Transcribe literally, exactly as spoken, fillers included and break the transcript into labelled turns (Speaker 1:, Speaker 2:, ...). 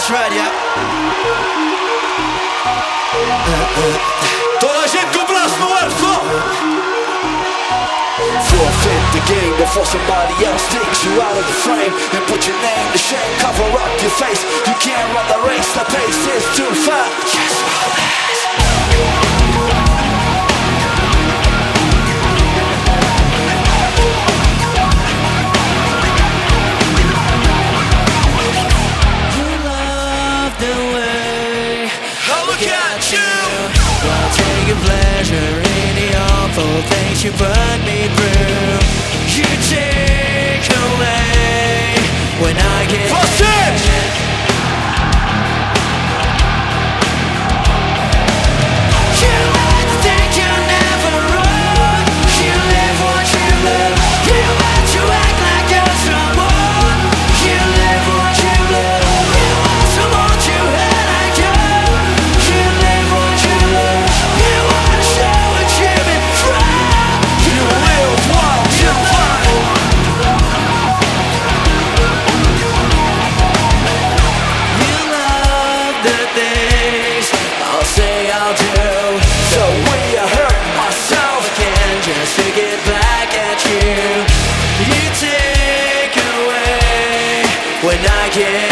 Speaker 1: right, yeah. Toda a gente com o braço no ar, pessoal.
Speaker 2: Forfeit the game before somebody else takes you out of the frame and put your name to shame, cover up your face. You can't run the race, the pace is too fast. Yes,
Speaker 3: pleasure in the awful things you put me through. You take away when I get
Speaker 1: Você!
Speaker 3: You like to think you never run. You live what you love. You like to act like you're someone. You live what you love. You want someone to hurt like you. You live what you love. You wanna show what you've been from. You live what you want. You love the things I'll say I'll do.
Speaker 2: so when you hurt myself,
Speaker 3: I can just take it back at you. You take away when I get